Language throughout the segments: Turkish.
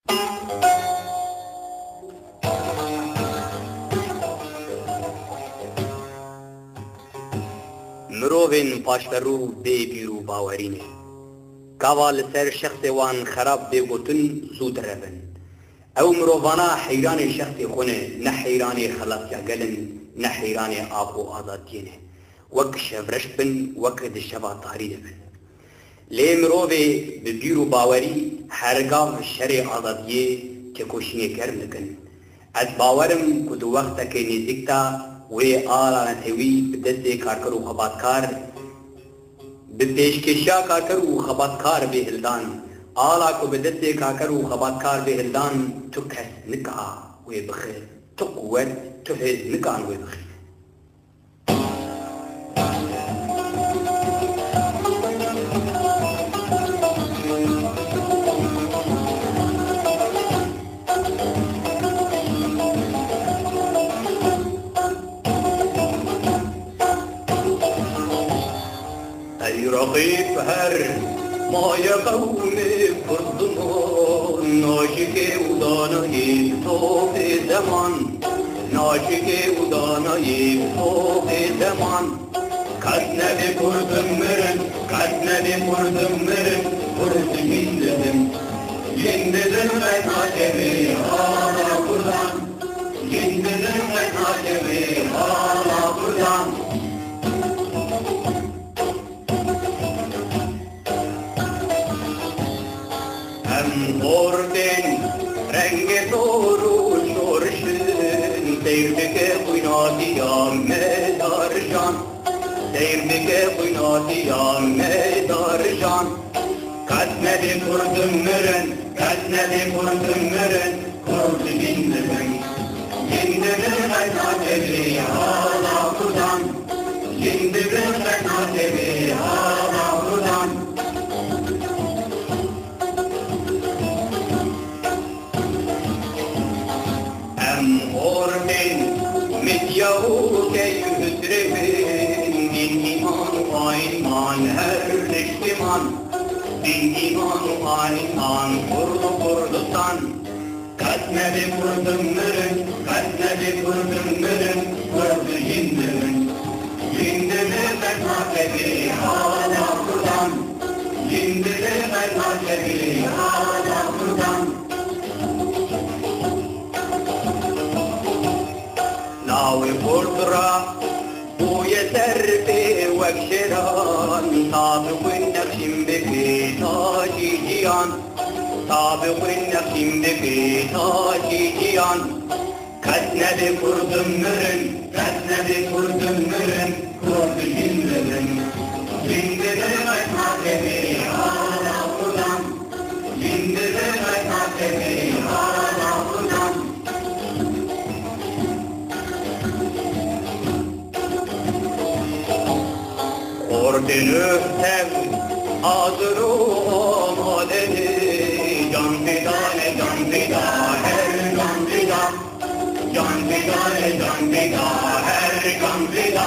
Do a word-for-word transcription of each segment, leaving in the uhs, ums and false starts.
مروین پاشترو بی بیرو باورینه کاوال سر شخص وان خراب بی گوتن زود ربن او مرووانا حیران شخص خونه نه حیران خلاص یا گلن نه حیران آقو آزادینه وک شفرش بن وک دشبا تاری دبن لی مروی بی بیرو باوری هرگاه شر آزادیه که کشنی کرم نکن از باورم کدو وقت که نزدیکتا وی آلا نتوی بدست کارکر و خباتکار به پیشکشا کارکر و خباتکار به هلدان آلا کو بدست کارکر و خباتکار به هلدان تو کس نکا وی بخیر تو قوت تو هز نکان وی بخیر رقیب هر مای قوم کردمان ناشک ودانای صبح زمان ناشک ودانای صبح زمان کس نبی کردم مرن کس نبی کردم مرن کرد میندم ینددم من آجبی آلا کردم ینددم من آجبی آلا کردم Orden renge toru şorşun Devdike kuynatiyam medarjan Devdike kuynatiyam medarjan Katnedi kurdum meren Katnedi kurdum meren Kurdu bindirim Yindirim ben atebi hala kurdan Yindirim ben atebi hala kurdan Medyahu ke yüzdrebin Din iman ayman her neştiman Din iman ayman kurdu kurdustan Katnebi kurdum mürün Katnebi kurdum mürün Kurdu yindirin Yindirin ben hakebi hala kurdan Yindirin ben hakebi hala kurdan ناوی پرترا بوی سر به وکشران سابق نقشم بکی تاجی جیان سابق نقشم بکی تاجی جیان کس نبی کردم مرن کس نبی کردم مرن کرد جندرن جندرن من حاکمی حالا کردم جندرن من حاکمی حالا کردم Orden öftem adru amadeni Can fidane can fida her can fida Can fidane can fida her can fida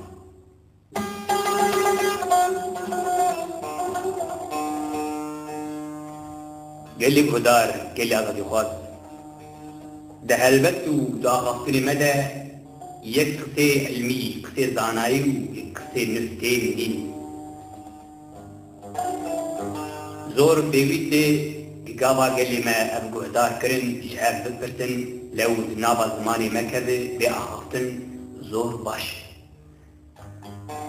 Geli kudar geli azadi khwaz ده هلبت و دا غفل مدى یک قصه علمی قصه زانایی و یک قصه نفته دین زور بیویده که گاوا گلی ما ابگو ادار کرن شعب بکرتن لو نابا زمانی مکده بی آخفتن زور باش